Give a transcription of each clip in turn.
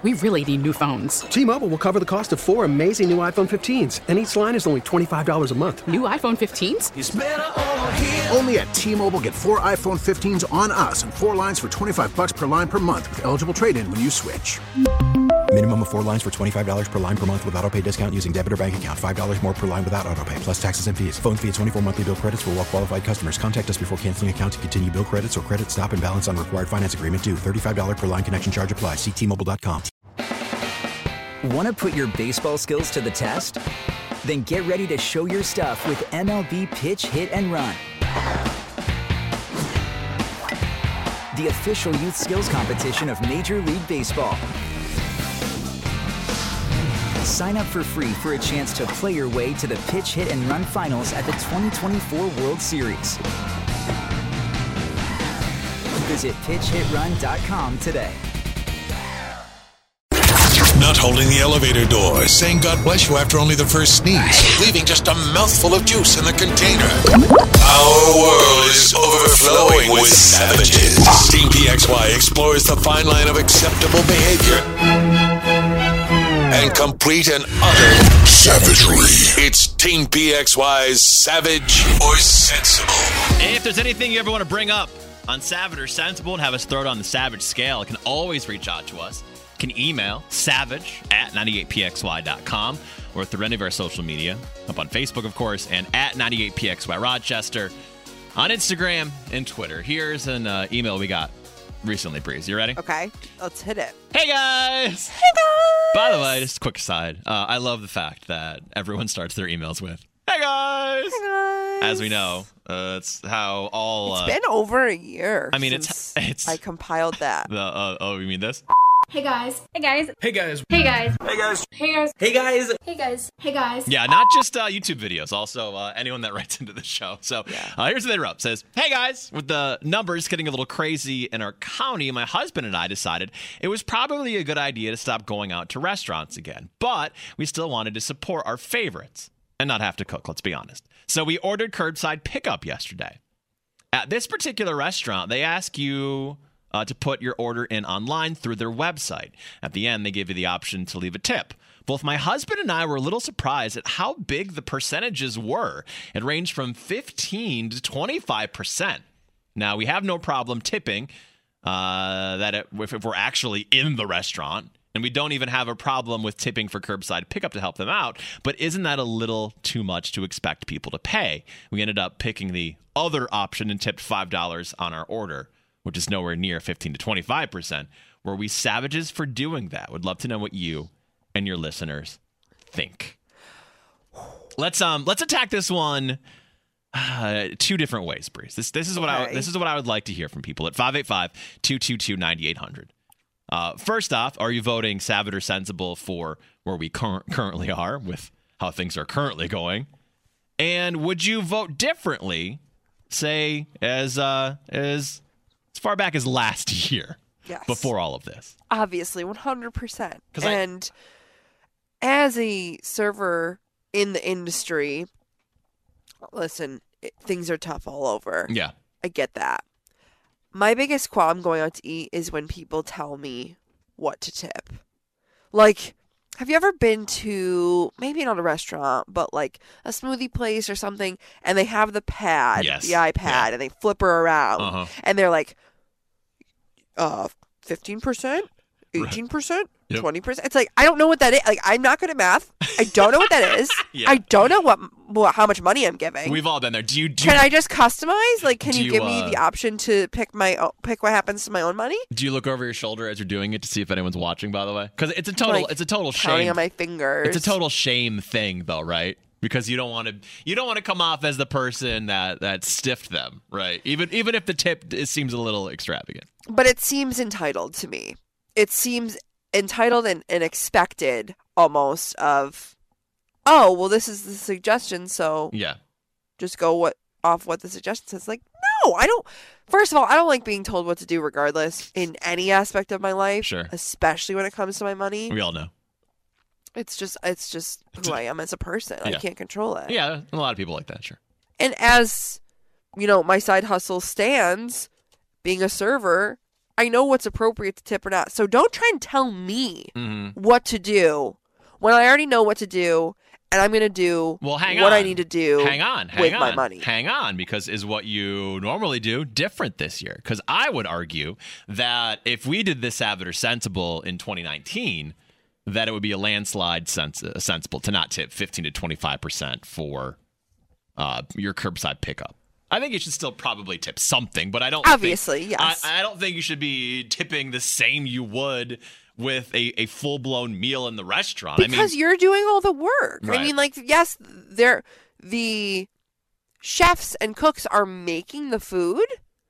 We really need new phones. T-Mobile will cover the cost of 4 amazing new iPhone 15s, and each line is only $25 a month. New iPhone 15s? It's better over here. Only at T-Mobile, get 4 iPhone 15s on us and 4 lines for $25 per line per month with eligible trade-in when you switch. Minimum of 4 lines for $25 per line per month with autopay discount using debit or bank account. $5 more per line without autopay, plus taxes and fees. Phone fee at 24 monthly bill credits for well-qualified customers. Contact us before canceling account to continue bill credits or credit stop and balance on required finance agreement due. $35 per line connection charge applies. See T-Mobile.com. Want to put your baseball skills to the test? Then get ready to show your stuff with MLB Pitch, Hit, and Run. The official youth skills competition of Major League Baseball. Sign up for free for a chance to play your way to the Pitch, Hit, and Run finals at the 2024 World Series. Visit pitchhitrun.com today. Not holding the elevator door, saying God bless you after only the first sneeze, leaving just a mouthful of juice in the container. Our world is overflowing with savages. Team PXY explores the fine line of acceptable behavior and complete and utter savagery. It's Team PXY's Savage or Sensible. If there's anything you ever want to bring up on Savage or Sensible and have us throw it on the Savage scale, you can always reach out to us. You can email savage@98pxy.com or through any of our social media, up on Facebook, of course, and at 98pxy Rochester on Instagram and Twitter. Here's an email we got recently, Breeze. You ready? Okay, let's hit it. Hey, guys! Hey, guys! By the way, just a quick aside, I love the fact that everyone starts their emails with, hey, guys! Hey, guys! As we know, it's how all... It's been over a year since it's I compiled that. Oh, you mean this? Hey guys. Hey guys. Hey guys. Hey guys. Hey guys. Hey guys. Hey guys. Hey guys. Hey guys. Yeah, not just YouTube videos, also anyone that writes into the show. So here's what they wrote. It says, hey guys, with the numbers getting a little crazy in our county, my husband and I decided it was probably a good idea to stop going out to restaurants again. But we still wanted to support our favorites and not have to cook, let's be honest. So we ordered curbside pickup yesterday. At this particular restaurant, they ask you to put your order in online through their website. At the end, they give you the option to leave a tip. Both my husband and I were a little surprised at how big the percentages were. It ranged from 15 to 25%. Now, we have no problem tipping if we're actually in the restaurant, and we don't even have a problem with tipping for curbside pickup to help them out. But isn't that a little too much to expect people to pay? We ended up picking the other option and tipped $5 on our order, which is nowhere near 15 to 25%. Were we savages for doing that? Would love to know what you and your listeners think. Let's attack this one two different ways, Breeze. This is what I would like to hear from people at 585-222-9800. First off, are you voting savage or sensible for where we currently are with how things are currently going? And would you vote differently, say as far back as last year, before all of this? Obviously, 100%. And as a server in the industry, listen, things are tough all over. Yeah. I get that. My biggest qualm going out to eat is when people tell me what to tip. Like, have you ever been to, maybe not a restaurant, but like a smoothie place or something, and they have the pad, the iPad, and they flip her around, and they're like, 15%, 18%, 20%. It's like, I don't know what that is. Like, I'm not good at math. I don't know what that is. I don't know how much money I'm giving. We've all been there. Can I just customize? Like, can you give me the option to pick what happens to my own money? Do you look over your shoulder as you're doing it to see if anyone's watching? By the way, because it's a total shame. Counting on my fingers. It's a total shame thing, though, right? Because you don't want to come off as the person that stiffed them, right? Even if the tip seems a little extravagant. But it seems entitled to me. It seems entitled and expected almost of, oh, well, this is the suggestion, so just go off what the suggestion says. Like, no, I don't. First of all, I don't like being told what to do regardless in any aspect of my life, especially when it comes to my money. We all know. It's just who I am as a person. I can't control it. Yeah, a lot of people like that, sure. And as, my side hustle stands, being a server, I know what's appropriate to tip or not. So don't try and tell me what to do when I already know what to do, and I'm going to do what I need to do with my money. Hang on, because is what you normally do different this year? Because I would argue that if we did this Savage or Sensible in 2019, that it would be a landslide sensible to not tip 15 to 25% for your curbside pickup. I think you should still probably tip something, but I don't yes. I don't think you should be tipping the same you would with a full-blown meal in the restaurant. Because you're doing all the work. Right. I mean, like, yes, the chefs and cooks are making the food,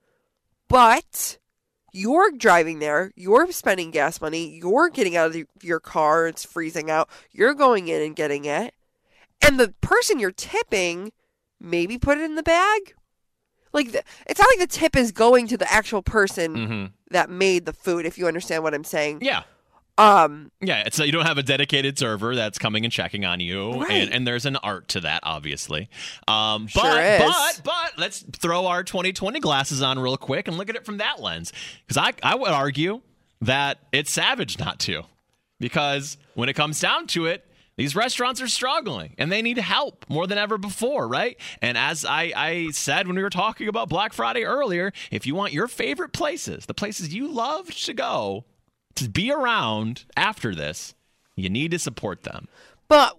but you're driving there, you're spending gas money, you're getting out of your car, it's freezing out, you're going in and getting it, and the person you're tipping maybe put it in the bag. Like, it's not like the tip is going to the actual person that made the food, if you understand what I'm saying. Yeah. It's you don't have a dedicated server that's coming and checking on you, right. and there's an art to that, obviously. Sure is. But let's throw our 2020 glasses on real quick and look at it from that lens, because I would argue that it's savage not to, because when it comes down to it, these restaurants are struggling, and they need help more than ever before, right? And as I said when we were talking about Black Friday earlier, if you want your favorite places, the places you love to go, to be around after this, you need to support them. But,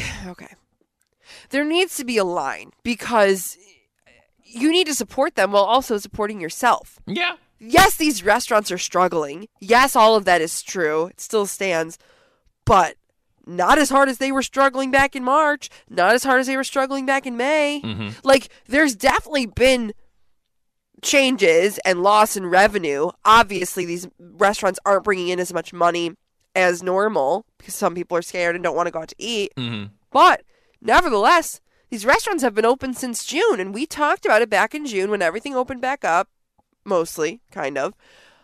there needs to be a line, because you need to support them while also supporting yourself. Yeah. Yes, these restaurants are struggling. Yes, all of that is true. It still stands. But not as hard as they were struggling back in March. Not as hard as they were struggling back in May. Like, there's definitely been changes and loss in revenue. Obviously, these restaurants aren't bringing in as much money as normal because some people are scared and don't want to go out to eat. But nevertheless, these restaurants have been open since June, and we talked about it back in June when everything opened back up, mostly, kind of,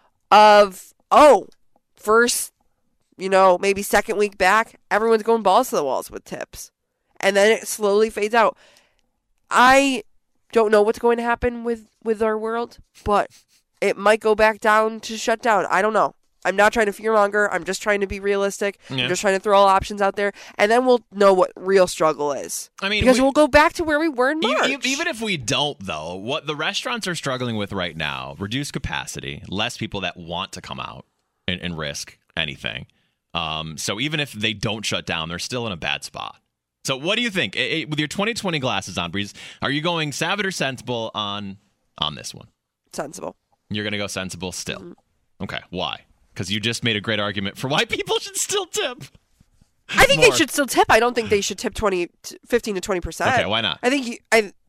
first, maybe second week back, everyone's going balls to the walls with tips. And then it slowly fades out. I don't know what's going to happen with our world, but it might go back down to shut down. I don't know. I'm not trying to fearmonger. I'm just trying to be realistic. I'm just trying to throw all options out there, and then we'll know what real struggle is. I mean, because we'll go back to where we were in March. Even if we don't, though, what the restaurants are struggling with right now, reduced capacity, less people that want to come out and risk anything. So even if they don't shut down, they're still in a bad spot. So what do you think? With your 2020 glasses on, Breeze, are you going savage or sensible on this one? Sensible. You're going to go sensible still. Okay. Why? Because you just made a great argument for why people should still tip. I think they should still tip. I don't think they should tip 15 to 20%. Okay, why not? I think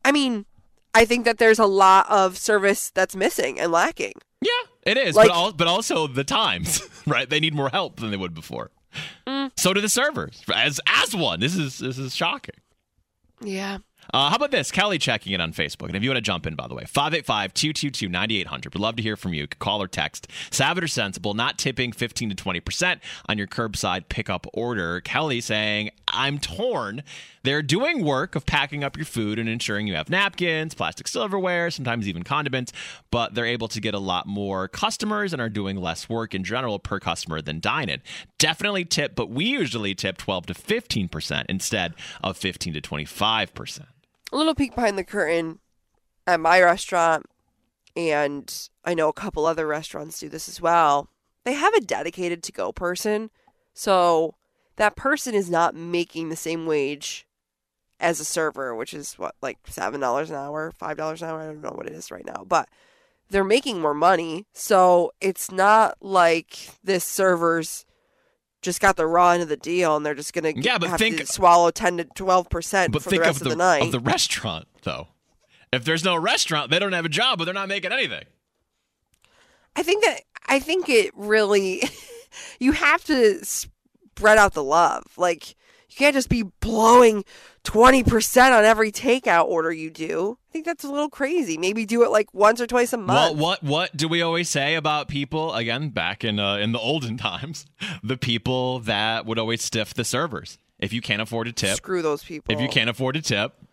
I think that there's a lot of service that's missing and lacking. Yeah, it is. But also the times, right? They need more help than they would before. So do the servers. As one, this is shocking. Yeah. How about this? Kelly checking in on Facebook. And if you want to jump in, by the way, 585-222-9800. We'd love to hear from you. You can call or text. Savage or sensible, not tipping 15 to 20% on your curbside pickup order. Kelly saying, I'm torn. They're doing work of packing up your food and ensuring you have napkins, plastic silverware, sometimes even condiments, but they're able to get a lot more customers and are doing less work in general per customer than dine-in. Definitely tip, but we usually tip 12 to 15% instead of 15 to 25%. A little peek behind the curtain at my restaurant, and I know a couple other restaurants do this as well. They have a dedicated to-go person, so that person is not making the same wage as a server, which is like $7 an hour, $5 an hour. I don't know what it is right now, but they're making more money. So it's not like this server's just got the raw end of the deal and they're just going to have to swallow 10 to 12% for the rest of the night. Of the restaurant, though. If there's no restaurant, they don't have a job, but they're not making anything. I think it really, you have to spread out the love. Like, you can't just be blowing 20% on every takeout order you do. I think that's a little crazy. Maybe do it like once or twice a month. Well, what do we always say about people, again, back in the olden times, the people that would always stiff the servers? If you can't afford to tip. Screw those people. If you can't afford to tip,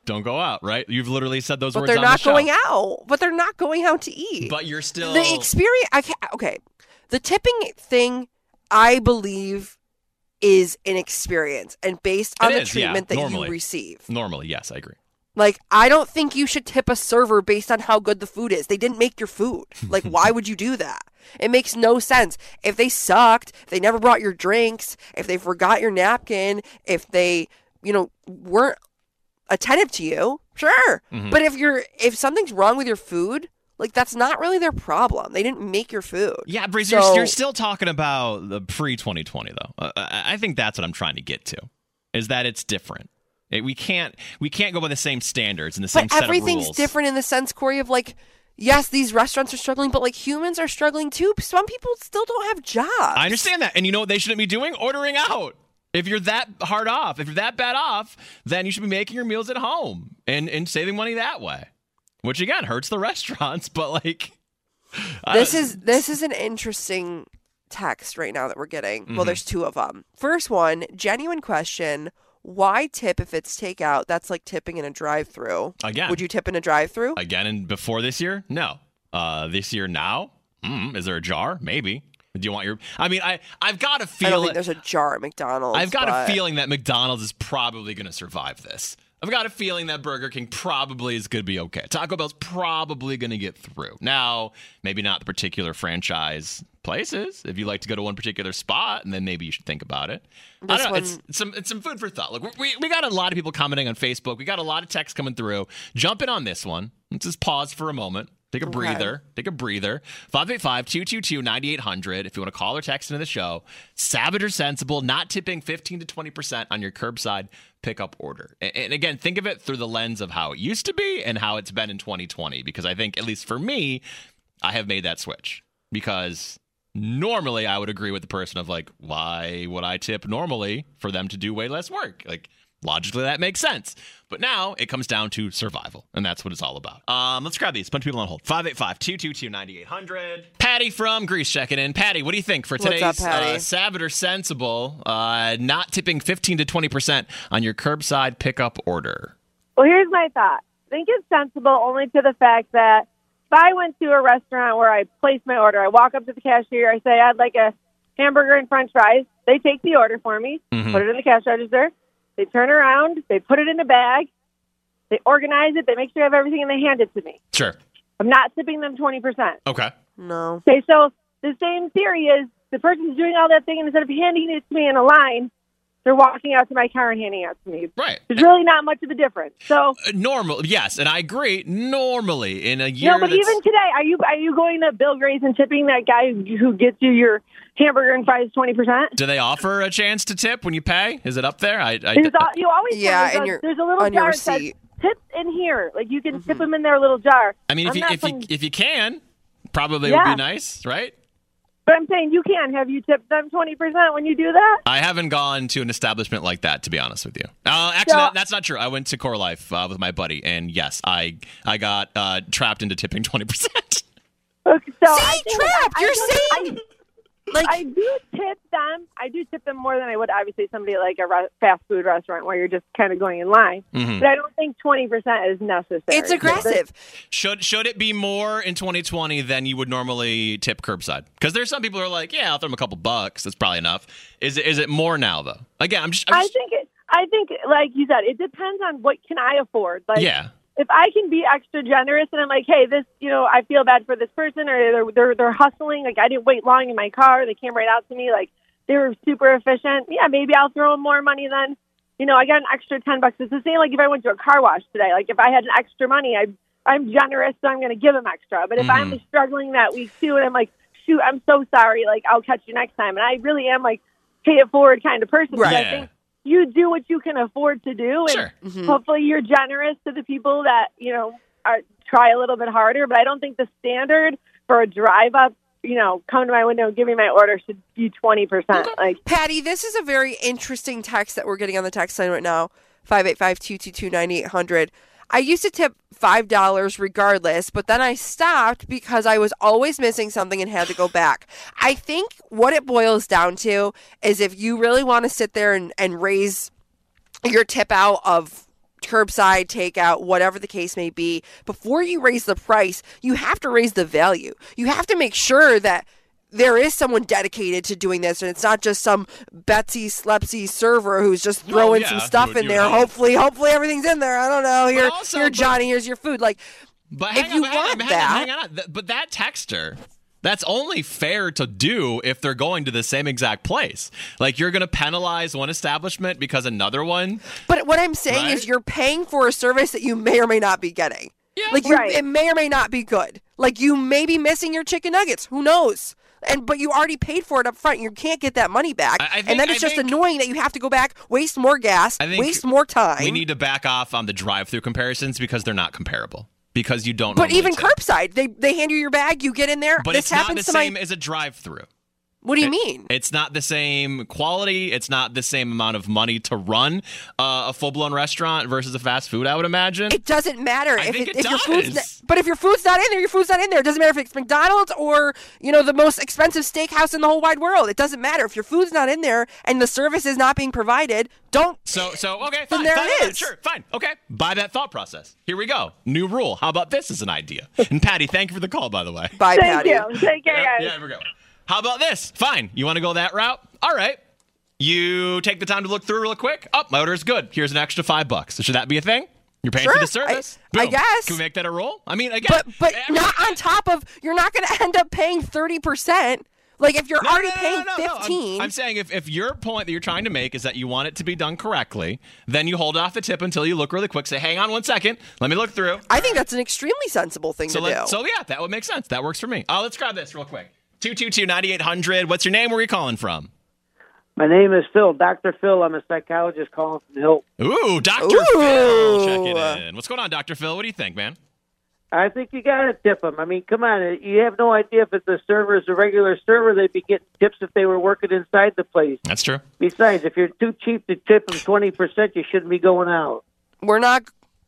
Don't go out, right? You've literally said those but words they're on not the show. going out. But they're not going out to eat. But you're still... The experience... Okay. The tipping thing, I believe, is an experience. And based on the treatment that you receive. Normally, yes, I agree. Like, I don't think you should tip a server based on how good the food is. They didn't make your food. Like, why would you do that? It makes no sense. If they sucked, if they never brought your drinks, if they forgot your napkin, if they, weren't attentive to you, sure. Mm-hmm. But if something's wrong with your food, like, that's not really their problem. They didn't make your food. Yeah, Breeze, you're still talking about the pre-2020, though. I think that's what I'm trying to get to, is that it's different. We can't go by the same standards and the same set of rules. But everything's different in the sense, Corey, of like, yes, these restaurants are struggling, but like humans are struggling too. Some people still don't have jobs. I understand that. And you know what they shouldn't be doing? Ordering out. If you're that hard off, if you're that bad off, then you should be making your meals at home and saving money that way. Which again hurts the restaurants, but like this is an interesting text right now that we're getting. Mm-hmm. Well, there's two of them. First one, genuine question. Why tip if it's takeout? That's like tipping in a drive-thru. Again. Would you tip in a drive-thru? Again, and before this year? No. This year now? Is there a jar? Maybe. Do you want your... I mean, I've got a feeling... I don't think there's a jar at McDonald's. I've got a feeling that McDonald's is probably going to survive this. I've got a feeling that Burger King probably is going to be okay. Taco Bell's probably going to get through. Now, maybe not the particular franchise places. If you like to go to one particular spot, and then maybe you should think about it. I don't know. It's some food for thought. Look, we got a lot of people commenting on Facebook. We got a lot of texts coming through. Jump in on this one. Let's just pause for a moment. Take a breather. 585-222-9800 if you want to call or text into the show. Savage or sensible, not tipping 15 to 20% on your curbside pickup order. And again, think of it through the lens of how it used to be and how it's been in 2020. Because I think, at least for me, I have made that switch. Because normally I would agree with the person of like, why would I tip normally for them to do way less work? Like, logically, that makes sense. But now it comes down to survival, and that's what it's all about. Let's grab these. Bunch of people on hold. 585-222-9800. Patty from Greece checking in. Patty, what do you think for today's Savage or Sensible, not tipping 15 to 20% on your curbside pickup order? Well, here's my thought. I think it's sensible only to the fact that if I went to a restaurant where I place my order, I walk up to the cashier, I say, I'd like a hamburger and french fries. They take the order for me, put it in the cash register. They turn around, they put it in a bag, they organize it, they make sure I have everything, and they hand it to me. Sure. I'm not tipping them 20%. Okay. No. Okay, so the same theory is the person's doing all that thing, and instead of handing it to me in a line, they're walking out to my car and handing it out to me. Right. There's really not much of a difference. So normal, yes, and I agree. Normally, in a year, no, but even today, are you going to Bill Gray's and tipping that guy who gets you your hamburger and fries 20%? Do they offer a chance to tip when you pay? Is it up there? You always there's a little jar that says tips in here. Like you can tip them in their little jar. I mean, if you can, probably would be nice, right? But I'm saying you can. Have you tipped them 20% when you do that? I haven't gone to an establishment like that, to be honest with you. Actually, that's not true. I went to Core Life with my buddy, and yes, I got trapped into tipping 20%. Okay, so trapped. You're saying... I do tip them more than I would obviously somebody like a fast food restaurant where you're just kind of going in line. Mm-hmm. But I don't think 20% is necessary. It's aggressive. Should it be more in 2020 than you would normally tip curbside? Because there's some people who are like, yeah, I'll throw them a couple bucks. That's probably enough. Is it more now though? Again, I think like you said, it depends on what can I afford. Like, yeah. If I can be extra generous and I'm like, hey, this, I feel bad for this person, or they're hustling. Like I didn't wait long in my car. They came right out to me. Like they were super efficient. Yeah, maybe I'll throw them more money then. I got an extra $10. It's the same like if I went to a car wash today. Like if I had an extra money, I'm generous, so I'm going to give them extra. But if I'm struggling that week too, and I'm like, shoot, I'm so sorry. Like I'll catch you next time. And I really am like pay it forward kind of person. Right. I think you do what you can afford to do, and sure. Hopefully you're generous to the people that, try a little bit harder. But I don't think the standard for a drive up, come to my window and give me my order should be 20%. Like, Patty, this is a very interesting text that we're getting on the text line right now, 585-222-9800. I used to tip $5 regardless, but then I stopped because I was always missing something and had to go back. I think what it boils down to is if you really want to sit there and raise your tip out of curbside, takeout, whatever the case may be, before you raise the price, you have to raise the value. You have to make sure that there is someone dedicated to doing this, and it's not just some Betsy Slepsy server who's just throwing some stuff in there. Hopefully everything's in there. I don't know. Here, Johnny, here's your food. Like, but if you want that. Hang on. But that texter, that's only fair to do if they're going to the same exact place. Like, you're going to penalize one establishment because another one. But what I'm saying is you're paying for a service that you may or may not be getting. Yeah. Like, it may or may not be good. Like, you may be missing your chicken nuggets. Who knows? But you already paid for it up front. You can't get that money back. And then it's just annoying that you have to go back, waste more gas, waste more time. We need to back off on the drive-through comparisons because they're not comparable. Because you don't. But even curbside, they hand you your bag, you get in there. But it's not the same as a drive-through. What do you mean? It's not the same quality. It's not the same amount of money to run a full-blown restaurant versus a fast food, I would imagine. It doesn't matter. I think it does. Your food's but if your food's not in there, your food's not in there. It doesn't matter if it's McDonald's or, the most expensive steakhouse in the whole wide world. It doesn't matter. If your food's not in there and the service is not being provided, don't. So okay, then fine. There fine, it fine, is. Sure, fine. Okay. Buy that thought process. Here we go. New rule. How about this as an idea? And Patty, thank you for the call, by the way. Bye, Patty. Thank you. Take care, guys. Yeah, here we go. How about this? Fine. You want to go that route? All right. You take the time to look through real quick. Oh, my order is good. Here's an extra $5. Should that be a thing? You're paying for the service? I guess. Can we make that a rule? I mean, again. But not on top of, you're not going to end up paying 30%. Like, if you're already paying 15. I'm saying if your point that you're trying to make is that you want it to be done correctly, then you hold off the tip until you look really quick. Say, hang on 1 second. Let me look through. I think that's an extremely sensible thing to do. So, yeah, that would make sense. That works for me. Let's grab this real quick. 222-9800. What's your name? Where are you calling from? My name is Phil. Dr. Phil. I'm a psychologist calling from Hilton. Ooh, Dr. Phil. Checking in. What's going on, Dr. Phil? What do you think, man? I think you got to tip them. I mean, come on. You have no idea if it's a server is a regular server. They'd be getting tips if they were working inside the place. That's true. Besides, if you're too cheap to tip them 20%, you shouldn't be going out. We're not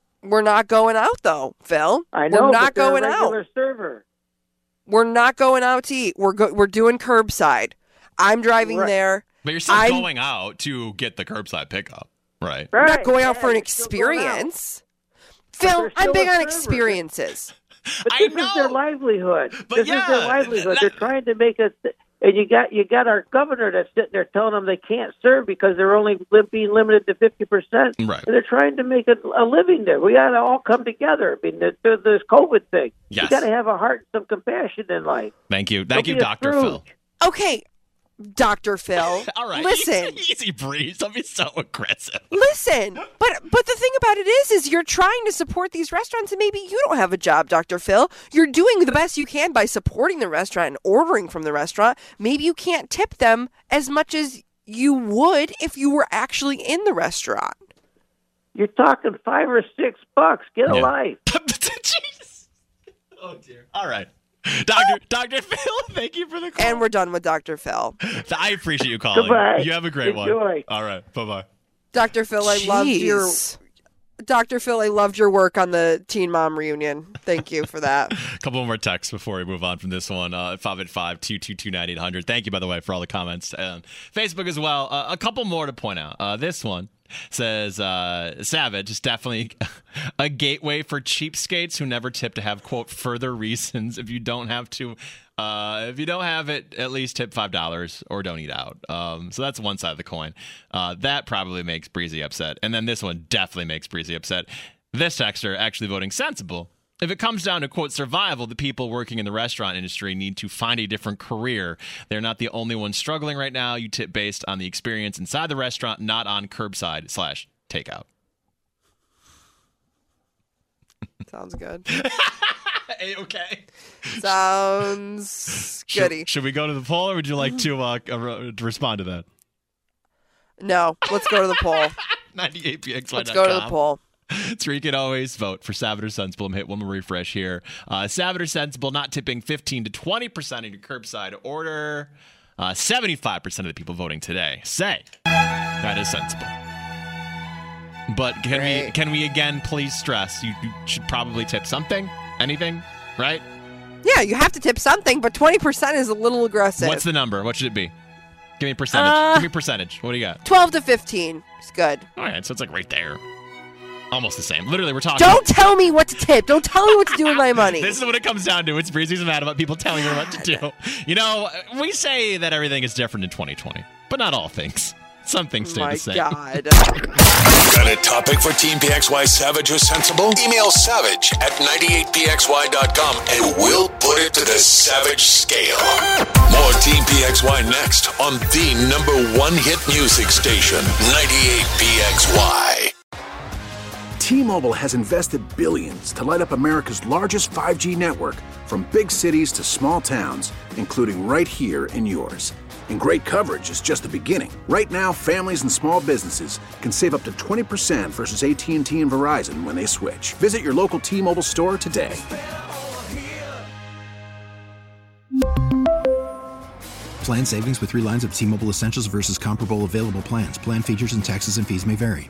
going out, though, Phil. I know, we're not but they're going a regular out. server. We're not going out to eat. We're doing curbside. I'm driving there. But you're still going out to get the curbside pickup, right? I'm not going out for an experience. Phil, I'm big on experiences. But this is their livelihood. This is their livelihood. They're trying to make it. And you got our governor that's sitting there telling them they can't serve because they're only being limited to 50%. Right. And they're trying to make a living there. We got to all come together. I mean, this COVID thing. Yes. You got to have a heart and some compassion in life. Thank you, Dr. Phil. Okay, Dr. Phil. All right. Listen. Easy breeze. Don't be so aggressive. Listen. But the thing about it is you're trying to support these restaurants, and maybe you don't have a job, Dr. Phil. You're doing the best you can by supporting the restaurant and ordering from the restaurant. Maybe you can't tip them as much as you would if you were actually in the restaurant. You're talking $5 or $6. Get a life. Jeez. Oh, dear. All right. Dr. Phil, thank you for the call. And we're done with Dr. Phil. I appreciate you calling. Goodbye. You have a great Enjoy. one. All right. Bye-bye. Dr. Phil, I loved your work on the Teen Mom reunion. Thank you for that. A couple more texts before we move on from this one. 585-222-9800. Thank you, by the way, for all the comments. And Facebook as well. A couple more to point out. This one says, Savage is definitely a gateway for cheapskates who never tip to have, quote, further reasons. If you don't have it, at least tip $5 or don't eat out. So that's one side of the coin. That probably makes Breezy upset. And then this one definitely makes Breezy upset. This texter actually voting sensible. If it comes down to, quote, survival, the people working in the restaurant industry need to find a different career. They're not the only ones struggling right now. You tip based on the experience inside the restaurant, not on curbside/takeout. Sounds good. Okay. Sounds goody. Should we go to the poll, or would you like to respond to that? No, let's go to the poll. 98pxy.com. Let's go to the poll. It's where you can always vote for Savage or Sensible. Hit one more refresh here. Savage or Sensible, not tipping 15 to 20% of your curbside order. 75% of the people voting today say that is sensible. But can we again please stress you should probably tip something, anything, right? Yeah, you have to tip something, but 20% is a little aggressive. What's the number? What should it be? Give me a percentage. Give me a percentage. What do you got? 12 to 15 is good. All right, so it's like right there. Almost the same. Literally, we're talking. Don't tell me what to tip. Don't tell me what to do with my money. This is what it comes down to. It's Breezy's mad about people telling her what to do. You know, we say that everything is different in 2020, but not all things. Some things stay the same. My God. Got a topic for Team PXY Savage or Sensible? Email savage@98pxy.com and we'll put it to the Savage scale. More Team PXY next on the #1 hit music station, 98pxy. T-Mobile has invested billions to light up America's largest 5G network, from big cities to small towns, including right here in yours. And great coverage is just the beginning. Right now, families and small businesses can save up to 20% versus AT&T and Verizon when they switch. Visit your local T-Mobile store today. Plan savings with 3 lines of T-Mobile Essentials versus comparable available plans. Plan features and taxes and fees may vary.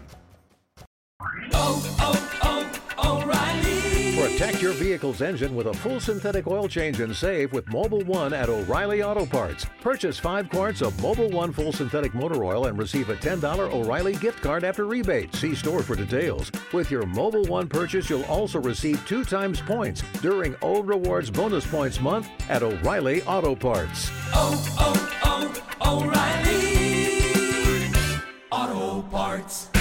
Protect your vehicle's engine with a full synthetic oil change and save with Mobil 1 at O'Reilly Auto Parts. Purchase 5 quarts of Mobil 1 full synthetic motor oil and receive a $10 O'Reilly gift card after rebate. See store for details. With your Mobil 1 purchase, you'll also receive 2 times points during O Rewards Bonus Points Month at O'Reilly Auto Parts. O'Reilly Auto Parts.